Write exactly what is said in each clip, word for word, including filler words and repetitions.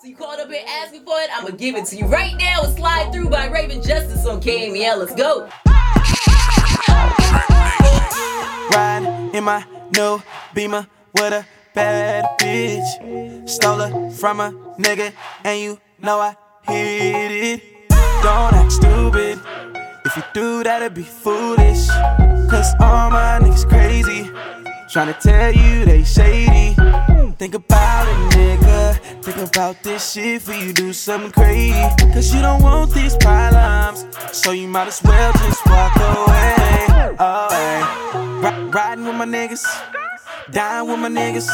So you called up here asking for it? I'ma give it to you right now. It's Slide Through by Raven Justice on K M E L. Let's go. Riding in my new Beamer with a bad bitch. Stole her from a nigga, and you know I hit it. Don't act stupid. If you do that, it'd be foolish. Cause all my niggas crazy, tryna tell you they shady. Think about it, nigga. Think about this shit before you do something crazy. Cause you don't want these problems, so you might as well just walk away. Oh, hey. R- riding with my niggas, dying with my niggas,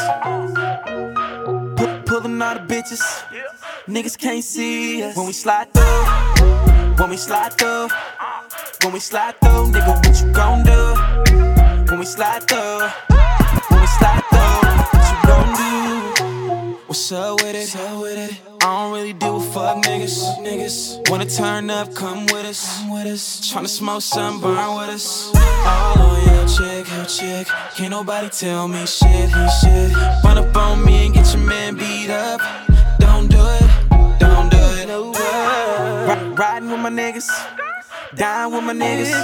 P- pulling all the bitches. Niggas can't see us when we slide through. When we slide through. When we slide through, nigga, what you gon' do? When we slide through. When we slide through, what you gon' do? What's up with it? What's up with it? I don't really do a fuck, niggas. Niggas wanna turn up, come with us. Come with us. Tryna smoke some, burn with us. All on your chick, your chick. Can't nobody tell me shit, he shit. Run up on me and get your man beat up. Don't do it, don't do it. No way. R- riding with my niggas, dying with my niggas,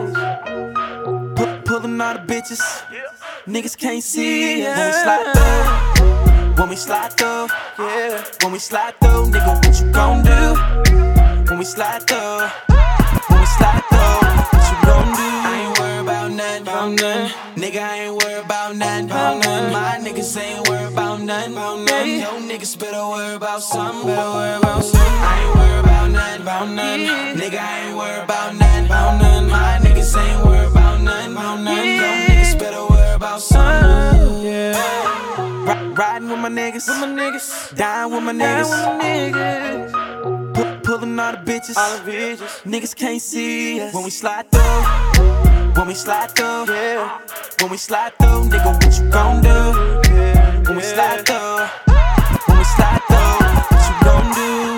P- pulling all the bitches. Niggas can't see us when we slide through. When we slide through, yeah. When we slide through, nigga, what you gon' do? When we slide through, when we slide through, what you gon' do? I ain't worried about nothing, about nothing. Nigga, I ain't worried about nothing, about nothing. My niggas ain't worried about nothing, about nothing. Yo, niggas better worry about something, better worry about something. I ain't worried about nothing, about nothing. Nigga, I ain't worried about nothing, about nothing. My niggas ain't worried about nothing, about nothing. Yo, niggas better worry about something, yeah. R- riding with my niggas, with my niggas, dying with my niggas, niggas. P- pulling all the bitches, all the bitches. Niggas can't see us when we slide through. When we slide through, yeah. When we slide through, nigga, what you gon' do? Yeah. When we slide through, when we slide through, what you gon' do?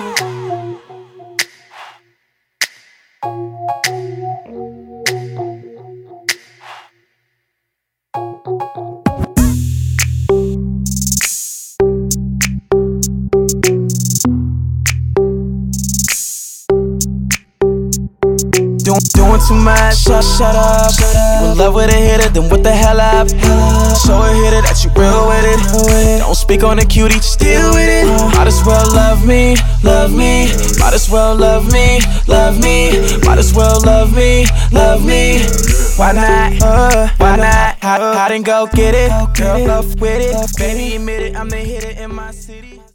Doing, doing too much, shut, shut up. You in love with a hitter, then what the hell up? Show a hitter that you real with it. Don't speak on the cutie, just deal with it. Might as well love me, love me. Might as well love me, love me. Might as well love me, love me. Why not? Uh, why not? Hide, hide and go get it. Girl, love with it. Baby, admit it, I'm the hitter in my city.